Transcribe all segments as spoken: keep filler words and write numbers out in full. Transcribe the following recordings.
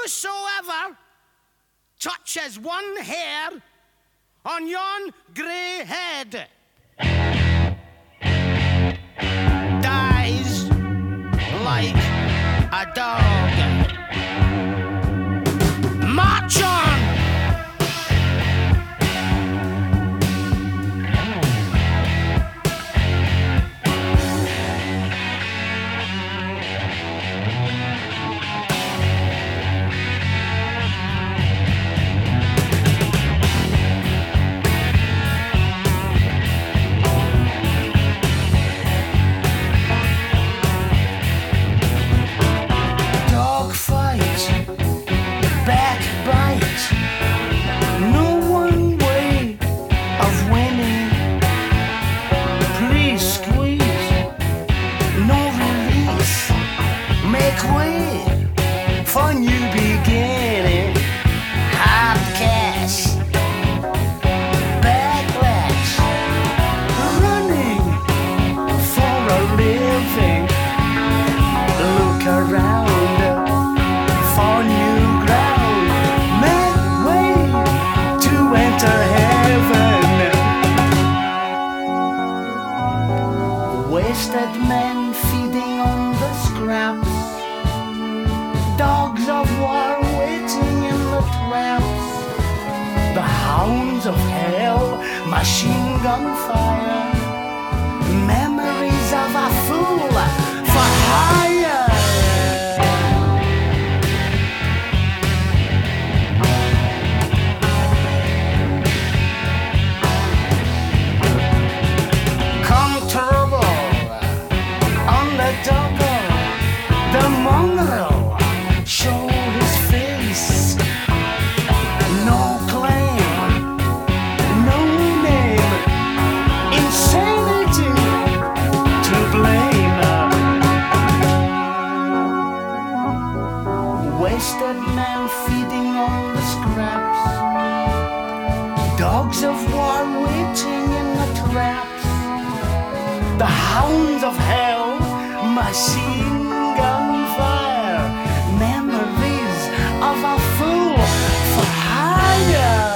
whosoever touches one hair on yon grey head dies like a dog. March on! Wasted men feeding on the scraps, dogs of war waiting in the traps, the hounds of hell, machine gun fire, memories of a fool for hire. The mongrel show his face, no claim, no name, insanity to blame. Wasted men feeding on the scraps, dogs of war waiting in the traps, the hounds of hell, machine gun fire, memories of a fool for hire.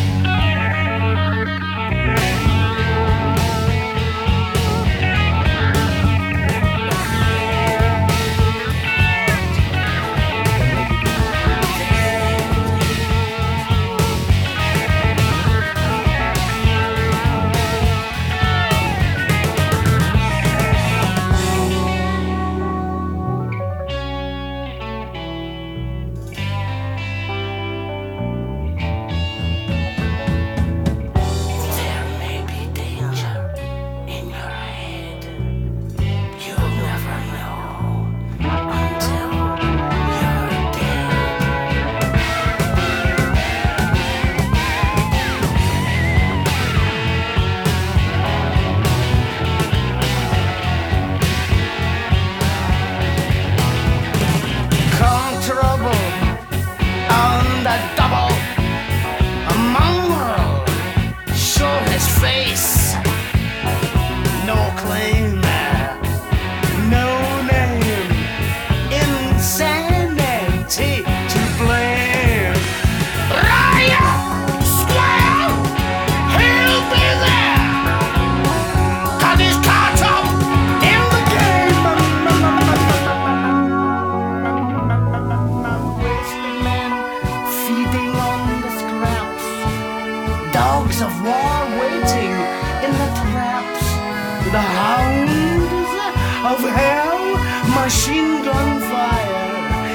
Dogs of war waiting in the traps, the hounds of hell, machine gun fire,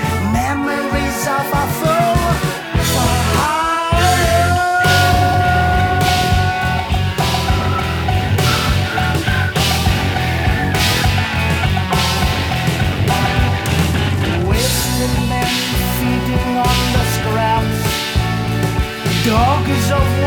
memories of a fool for hire. Wasted men feeding on the scraps, dogs of